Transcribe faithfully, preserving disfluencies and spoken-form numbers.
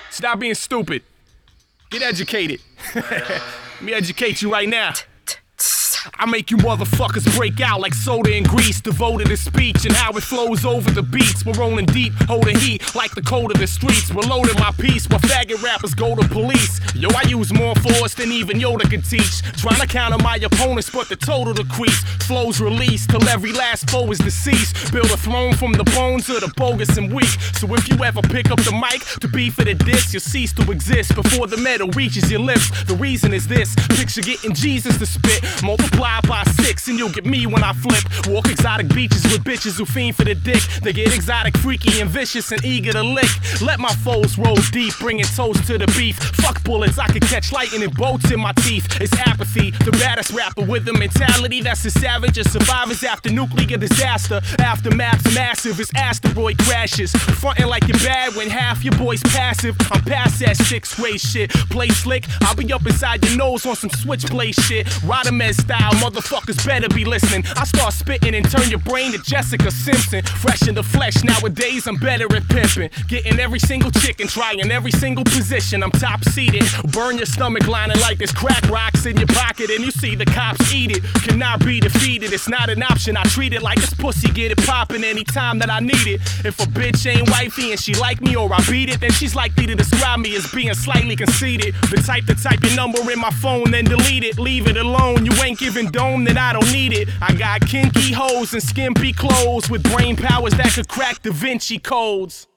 Stop being stupid. Get educated. Let me educate you right now. I make you motherfuckers break out like soda and grease, devoted to speech and how it flows over the beats. We're rolling deep, holding heat like the cold of the streets. We're loading my piece while faggot rappers go to police. Yo, I use more force than even Yoda could teach. Trying to counter my opponents, but the total decrease. Flows released till every last foe is deceased. Build a throne from the bones of the bogus and weak. So if you ever pick up the mic to beef at a diss, you'll cease to exist before the metal reaches your lips. The reason is this: picture getting Jesus to spit, multiply by six, and you'll get me when I flip. Walk exotic beaches with bitches who fiend for the dick. They get exotic, freaky, and vicious, and eager to lick. Let my foes roll deep, bringing toast to the beef. Fuck bullets, I can catch lightning bolts in my teeth. It's apathy, the baddest rapper with a mentality that's as savage as survivors after nuclear disaster. Aftermath's massive as asteroid crashes. Frontin' like you're bad when half your boys passive. I'm past that six-way shit. Play slick, I'll be up inside your nose on some switchblade shit. Radamed style, motherfuckers better be listening. I start spitting and turn your brain to Jessica Simpson. Fresh in the flesh, nowadays I'm better at pimping. Getting every single chick and trying every single position. I'm top seated. Burn your stomach lining like there's crack rocks in your pocket and you see the cops eat it. Cannot be defeated, it's not an option. I treat it like it's pussy, get it poppin' anytime that I need it. If a bitch ain't wifey and she like me or I beat it, then she's likely to describe me as being slightly conceited. The type to type your number in my phone then delete it. Leave it alone, you ain't giving dome, then I don't need it. I got kinky hoes and skimpy clothes with brain powers that could crack Da Vinci codes.